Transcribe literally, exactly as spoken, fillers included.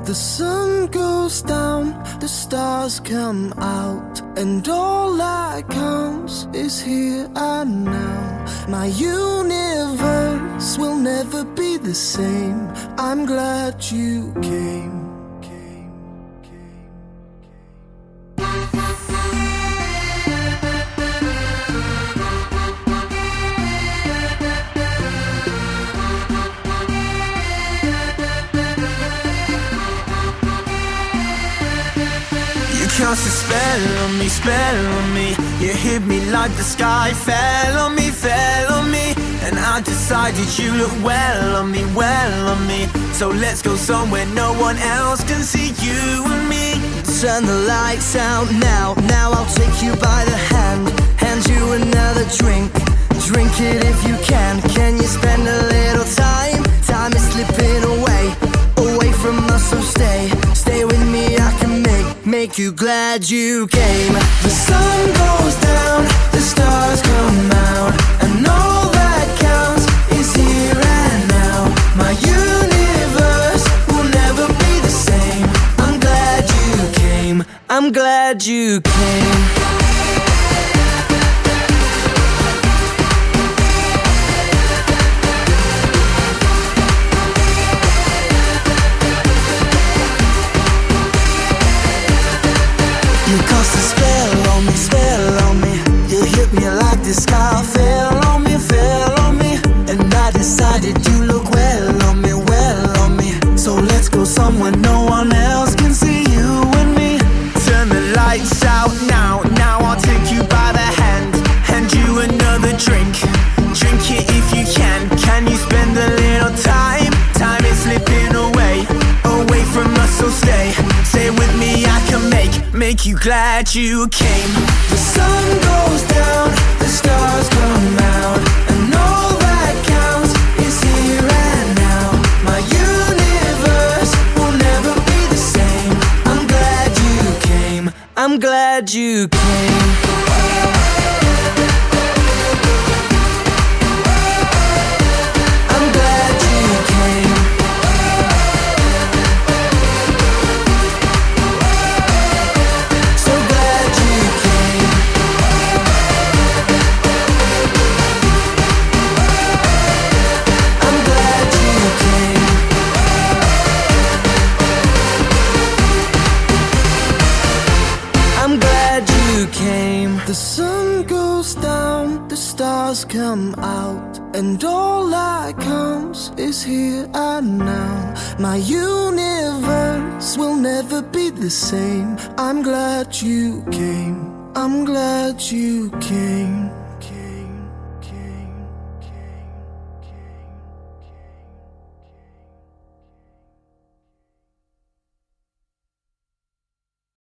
The sun goes down, the stars come out, and all that counts is here and now. My universe will never be the same. I'm glad you came. Cast a spell on me, spell on me. You hit me like the sky fell on me, fell on me. And I decided you look well on me, well on me. So let's go somewhere no one else can see you and me. Turn the lights out now, now I'll take you by the hand. Hand you another drink, drink it if you can. Can you spend a little time? Time is slipping away, away from us, so stay. Stay with me, I can make, make you glad you came. The sun goes down, the stars come out, and all that counts is here and now. My universe will never be the same. I'm glad you came. I'm glad you came. You cast a spell on me, spell on me. You hit me like the sky fell on me, fell on me. And I decided you look well on me, well on me. So let's go somewhere no one else can see you and me. Turn the lights out now, now I'll take you by the hand. Hand you another drink, drink it if you can. Can you spend a little time? Time is slipping away, away from us, so stay. Stay with me, I can make Make you glad you came. The sun goes down, the stars come out, and all that counts is here and now. My universe will never be the same. I'm glad you came. I'm glad you came. I'm glad you came. The sun goes down, the stars come out, and all that counts is here and now. My universe will never be the same. I'm glad you came. I'm glad you came.